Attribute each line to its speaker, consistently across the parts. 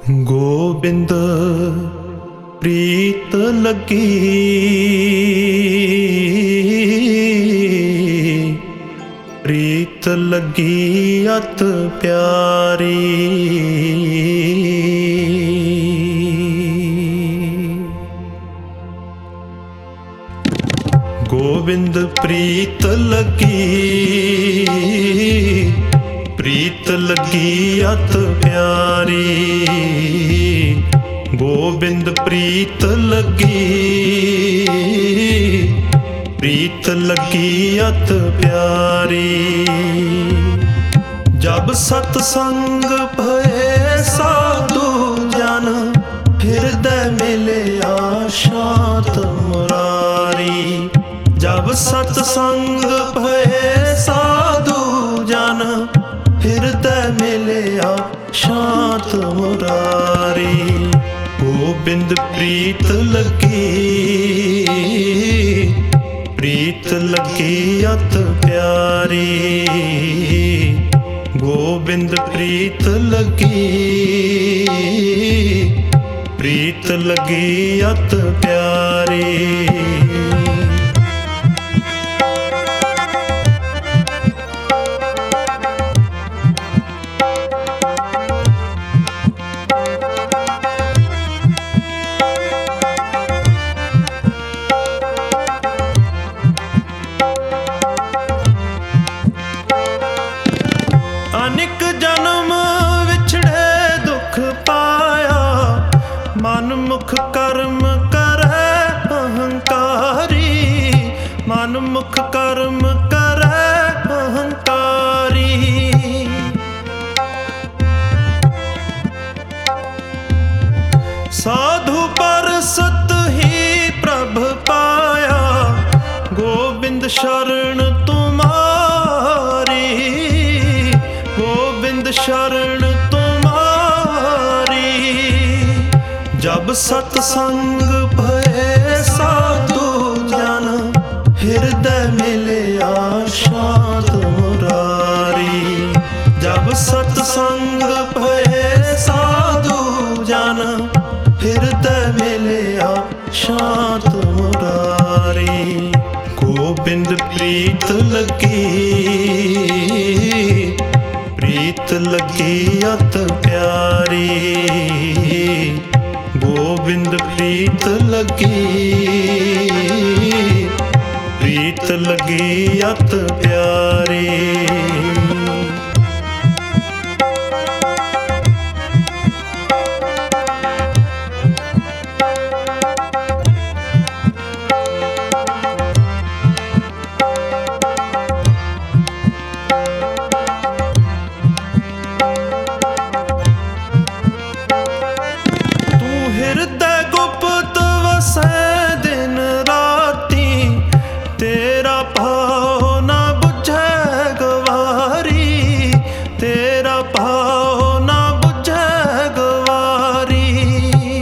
Speaker 1: ਗੋਬਿੰਦ ਪ੍ਰੀਤ ਲੱਗੀ, ਪ੍ਰੀਤ ਲੱਗੀ ਅਤ ਪਿਆਰੀ। ਗੋਬਿੰਦ ਪ੍ਰੀਤ ਲੱਗੀ, ਪ੍ਰੀਤ ਲੱਗੀ ਅਤ ਪਿਆਰੀ। ਗੋਬਿੰਦ ਪ੍ਰੀਤ ਲੱਗੀ, ਪ੍ਰੀਤ ਲੱਗੀ ਅਤ ਪਿਆਰੀ। ਜਬ ਸਤ ਸੰਗ ਭਏ ਸਾਧੂ ਜਨ, ਹਿਰਦੈ ਮਿਲਿਆ ਸ਼ਾਂਤ ਮੁਰਾਰੀ। ਜਬ ਸਤ ਸੰਗ ਭਏ ਸਾਧੂ ਜਨ, ਹਿਰਦੈ ਮਿਲਿਆ ਸ਼ਾਂਤ ਮੁਰਾਰੀ। ਗੋਬਿੰਦ ਪ੍ਰੀਤ ਲੱਗੀ, ਪ੍ਰੀਤ ਲੱਗੀ ਅਤ ਪਿਆਰੀ। ਗੋਬਿੰਦ ਪ੍ਰੀਤ ਲੱਗੀ, ਪ੍ਰੀਤ ਲੱਗੀ ਅਤ ਪਿਆਰੀ। ਅਨੇਕ ਜਨਮ ਵਿਛੜੇ ਦੁੱਖ ਪਾਇਆ, ਮਨ ਮੁਖ ਕਰਮ ਕਰੈ ਅਹੰਕਾਰੀ। ਮਨ ਮੁਖ ਕਰਮ ਕਰੈ ਅਹੰਕਾਰੀ। ਸਾਧੂ ਪਰਸਤ ਹੀ ਪ੍ਰਭ ਪਾਇਆ, ਗੋਬਿੰਦ ਸ਼ਰਨ ਤੁਮਾਰੀ। ਗੋਬਿੰਦ ਸ਼ਰਨ ਤੁਮਾਰੀ। ਜਬ ਸਤ ਸੰਗ ਭਏ ਸਾਧੂ ਜਨ, ਹਿਰਦੈ ਮਿਲਿਆ ਸ਼ਾਂਤ ਮੁਰਾਰੀ। ਜਬ ਸਤ ਸੰਗ ਭਏ ਸਾਧੂ ਜਨ, ਹਿਰਦੈ ਮਿਲਿਆ ਸ਼ਾਂਤ ਮੁਰਾਰੀ। ਗੋਬਿੰਦ ਪ੍ਰੀਤ ਲੱਗੀ, ਪ੍ਰੀਤ ਲੱਗੀ ਅਤ ਪਿਆਰੀ। ਗੋਬਿੰਦ ਪ੍ਰੀਤ ਲੱਗੀ, ਪ੍ਰੀਤ ਲੱਗੀ ਅਤ ਪਿਆਰੀ। ਹਿਰਦੈ ਗੁਪਤ ਵਸੈ ਦਿਨ ਰਾਤੀ, ਤੇਰਾ ਭਾਉ ਨਾ ਬੁਝੈ ਗਵਾਰੀ। ਤੇਰਾ ਭਾਉ ਨਾ ਬੁਝੈ ਗਵਾਰੀ।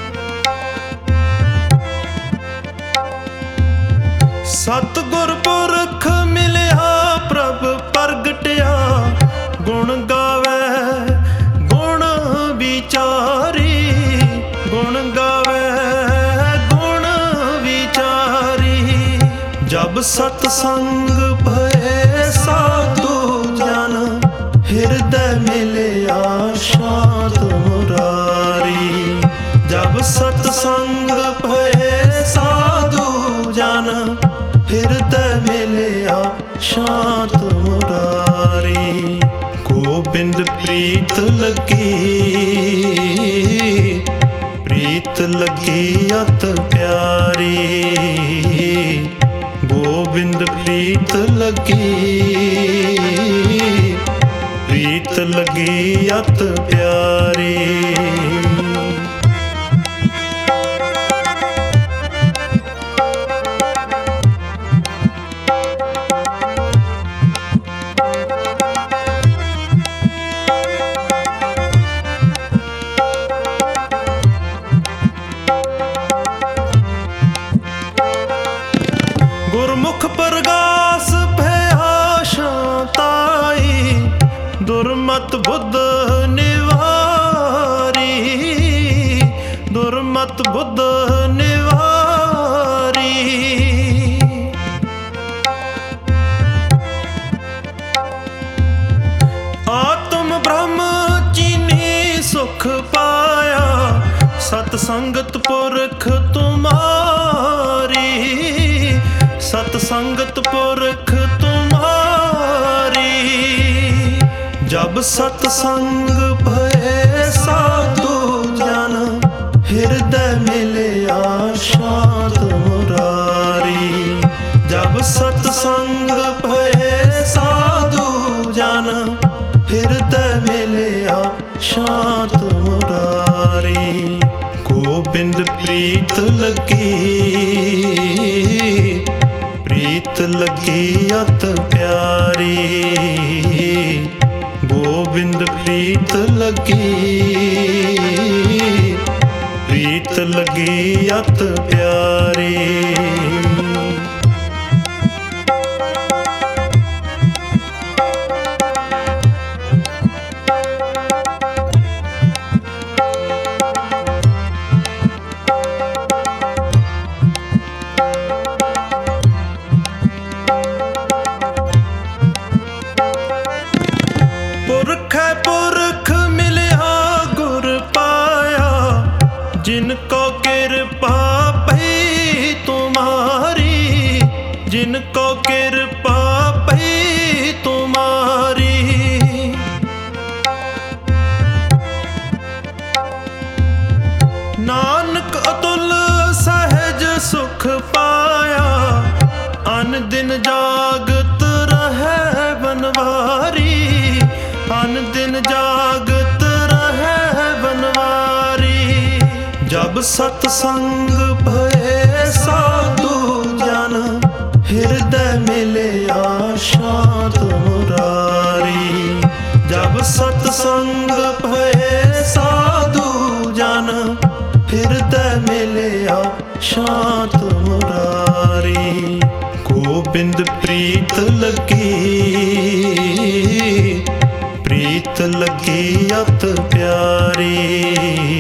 Speaker 1: ਸਤਿਗੁਰ ਪੁਰਖ ਮਿਲਿਆ ਪ੍ਰਭ ਪ੍ਰਗਟਿਆ, ਗੁਣ ਗਾਵੇ ਗੁਣ ਵਿਚਾਰੀ। ਗੁਣ ਗਾਵੇ ਗੁਣ ਵਿਚਾਰੀ। ਜਬ ਸਤ ਸੰਗ ਭਏ ਸਾਧੂ ਜਨ, ਹਿਰਦੈ ਮਿਲਿਆ ਸ਼ਾਂਤ ਮੁਰਾਰੀ। ਜਬ ਸਤ ਸੰਗ ਭਏ ਸਾਧੂ ਜਨ, ਹਿਰਦੈ ਮਿਲਿਆ ਸ਼ਾਂਤ ਮੁਰਾਰੀ। ਗੋਬਿੰਦ ਪ੍ਰੀਤ ਲੱਗੀ, ਪ੍ਰੀਤ ਲੱਗੀ ਅਤ ਪਿਆਰੀ। ਗੋਬਿੰਦ ਪ੍ਰੀਤ ਲੱਗੀ, ਪ੍ਰੀਤ ਲੱਗੀ ਅਤ ਪਿਆਰੀ। ਗੁਰਮੁਖ ਪ੍ਰਗਾਸ ਭਇਆ ਸ਼ਾਂਤਾਈ, ਦੁਰਮਤ ਬੁੱਧ ਨਿਵਾਰੀ। ਦੁਰਮਤ ਬੁੱਧ ਨਿਵਾਰੀ। ਆਤਮ ਬ੍ਰਹਮ ਚੀਨੀ ਸੁਖ ਪਾਇਆ, ਸਤ ਸੰਗਤ ਪੁਰਖ ਤੁਮਾਰੀ। ਸਤ ਸੰਗਤ ਪੁਰਖ ਤੁਮਾਰੀ। ਜਬ ਸਤ ਸੰਗ ਭਏ ਸਾਧੂ ਜਨ, ਹਿਰਦੈ ਮਿਲਿਆ ਸ਼ਾਂਤ ਮੁਰਾਰੀ। ਜਬ ਸਤ ਸੰਗ ਭਏ ਸਾਧੂ ਜਨ, ਹਿਰਦੈ ਮਿਲਿਆ ਸ਼ਾਂਤ ਮੁਰਾਰੀ। ਗੋਬਿੰਦ ਪ੍ਰੀਤ ਲੱਗੀ, ਪ੍ਰੀਤ ਲੱਗੀ ਅਤ ਪਿਆਰੀ। ਗੋਬਿੰਦ ਪ੍ਰੀਤ ਲੱਗੀ, ਪ੍ਰੀਤ ਲੱਗੀ ਅਤ ਪਿਆਰੀ। ਪੁਰਖੈ ਪੁਰਖ ਮਿਲਿਆ ਗੁਰ ਪਾਇਆ, ਜਿਨ ਕੋ ਕਿਰਪਾ ਪਈ ਤੁਮਾਰੀ। ਜਿਨ ਕੋ ਕਿਰਪਾ ਪਈ ਤੁਮਾਰੀ। ਨਾਨਕ ਅਤੁਲ ਸਹਿਜ ਸੁਖ ਪਾਇਆ, ਅਨ ਦਿਨ ਜਾਗਤ ਰਹੈ ਬਨਵਾਰੀ। ਅਨ ਦਿਨ ਜਾਗਤ ਰਹੈ ਬਨਵਾਰੀ। ਜਬ ਸਤ ਸੰਗ ਭਏ ਸਾਧੂ ਜਨ, ਹਿਰਦੈ ਮਿਲਿਆ ਸ਼ਾਂਤ ਮੁਰਾਰੀ। ਜਬ ਸਤ ਸੰਗ ਭਏ ਸਾਧੂ ਜਨ, ਹਿਰਦੈ ਮਿਲਿਆ ਸ਼ਾਂਤ ਮੁਰਾਰੀ। ਗੋਬਿੰਦ ਪ੍ਰੀਤ ਲੱਗੀ, ਪ੍ਰੀਤ ਲੱਗੀ ਅਤ ਪਿਆਰੀ।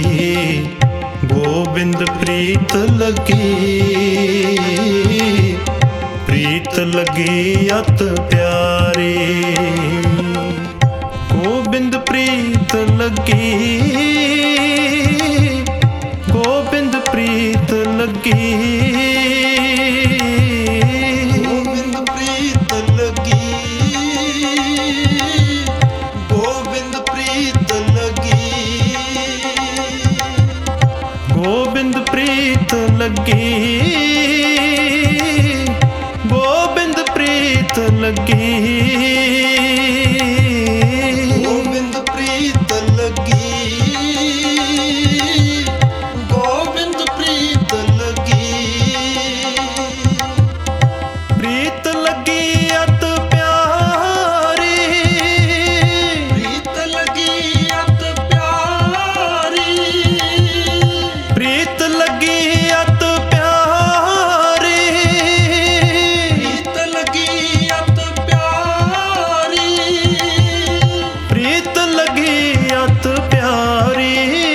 Speaker 1: ਗੋਬਿੰਦ ਪ੍ਰੀਤ ਲੱਗੀ, ਪ੍ਰੀਤ ਲੱਗੀ ਅਤ ਪਿਆਰੀ। ਗੋਬਿੰਦ ਪ੍ਰੀਤ ਲੱਗੀ, ਗੋਬਿੰਦ ਪ੍ਰੀਤ ਲੱਗੀ। ਗੋਬਿੰਦ ਪ੍ਰੀਤ ਲੱਗੀ, ਗੋਬਿੰਦ ਪ੍ਰੀਤ ਲੱਗੀ। ਗੋਬਿੰਦ ਪ੍ਰੀਤ ਲੱਗੀ, ਗੋਬਿੰਦ ਪ੍ਰੀਤ ਲੱਗੀ। ਪ੍ਰੀਤ ਲੱਗੀ ਅਤ ਪਿਆਰੀ। ਪ੍ਰੀਤ ਲੱਗੀ ਅਤ ਪਿਆਰੀ। ਪ੍ਰੀਤ ਲੱਗੀ ਅਤ ਪਿਆਰੀ। ਪ੍ਰੀਤ ਲੱਗੀ ਅਤ ਪਿਆਰੀ। ਪ੍ਰੀਤ ਲੱਗੀ ਅਤ ਪਿਆਰੀ।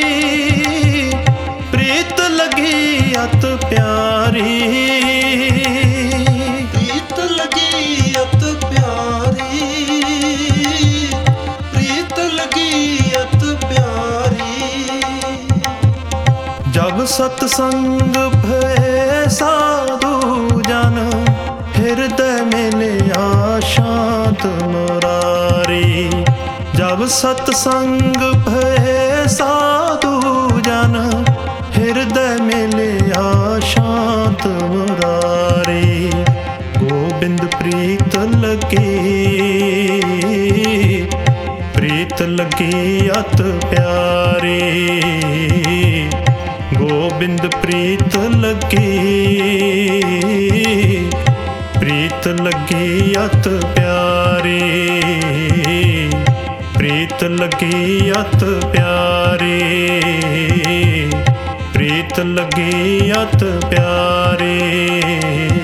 Speaker 1: ਪ੍ਰੀਤ ਲੱਗੀ ਅਤ ਪਿਆਰੀ। ਪ੍ਰੀਤ ਲੱਗੀ ਅਤ ਪਿਆਰੀ। ਪ੍ਰੀਤ ਲੱਗੀ ਅਤ ਪਿਆਰੀ। ਜਬ ਸਤ ਸੰਗ ਭਏ ਸਾਧੂ ਜਨ, ਹਿਰਦੈ ਮਿਲਿਆ ਸ਼ਾਂਤ ਮੁਰਾਰੀ। ਜਬ ਸਤ ਸੰਗ ਭਏ ਸਾਧੂ ਜਨ, ਹਿਰਦੈ ਮਿਲਿਆ ਸ਼ਾਂਤ ਮੁਰਾਰੀ। ਗੋਬਿੰਦ ਪ੍ਰੀਤ ਲੱਗੀ, ਪ੍ਰੀਤ ਲੱਗੀ ਅਤ ਪਿਆਰੀ। ਗੋਬਿੰਦ ਪ੍ਰੀਤ ਲੱਗੀ, ਪ੍ਰੀਤ ਲੱਗੀ ਅਤ ਪਿਆਰੀ। ਪ੍ਰੀਤ ਲੱਗੀ ਅਤ ਪਿਆਰੀ। ਪ੍ਰੀਤ ਲੱਗੀ ਅਤ ਪਿਆਰੀ।